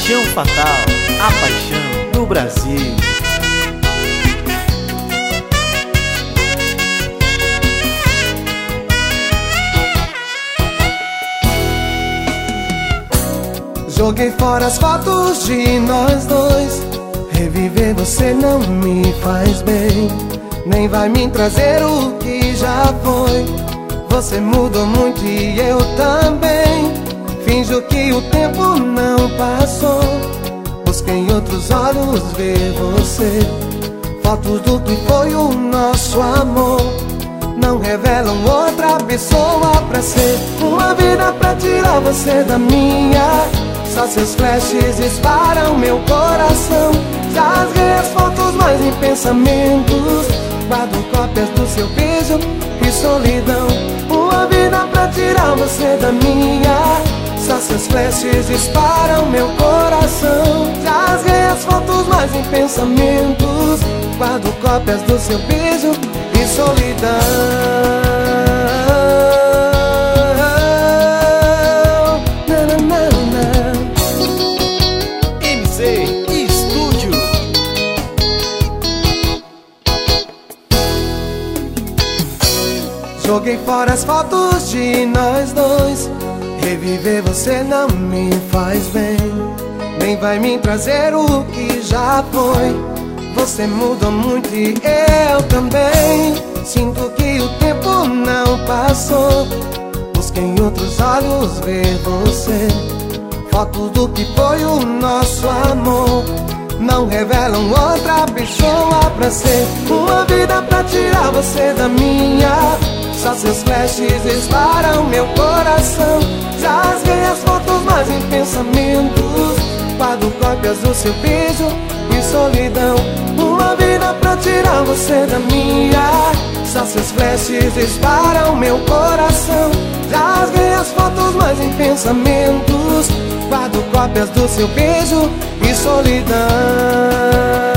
Paixão Fatal, a paixão do Brasil. Joguei fora as fotos de nós dois. Reviver você não me faz bem, nem vai me trazer o que já foi. Você mudou muito e eu também. Finjo que o tempo não passou. Busquei em outros olhos ver você. Fotos do que foi o nosso amor não revelam outra pessoa pra ser. Uma vida pra tirar você da minha. Só seus flashes disparam meu coração. Já rasguei as fotos, mas em pensamentos guardo cópias do seu beijo e solidão. Uma vida pra tirar você da minha. Só seus flashes disparam meu coração. Já rasguei as fotos, mas em pensamentos guardo cópias do seu beijo e solidão. Joguei fora as fotos de nós dois. Reviver você não me faz bem, nem vai me trazer o que já foi. Você mudou muito e eu também. Sinto que o tempo não passou. Busquei em outros olhos ver você. Fotos do que foi o nosso amor não revelam outra pessoa pra ser. Uma vida pra tirar você da minha. Só seus flashes disparam meu coração. Já rasguei as fotos, mas em pensamentos guardo cópias do seu beijo e solidão. Uma vida pra tirar você da minha. Só seus flashes disparam meu coração. Já rasguei as fotos, mas em pensamentos guardo cópias do seu beijo e solidão.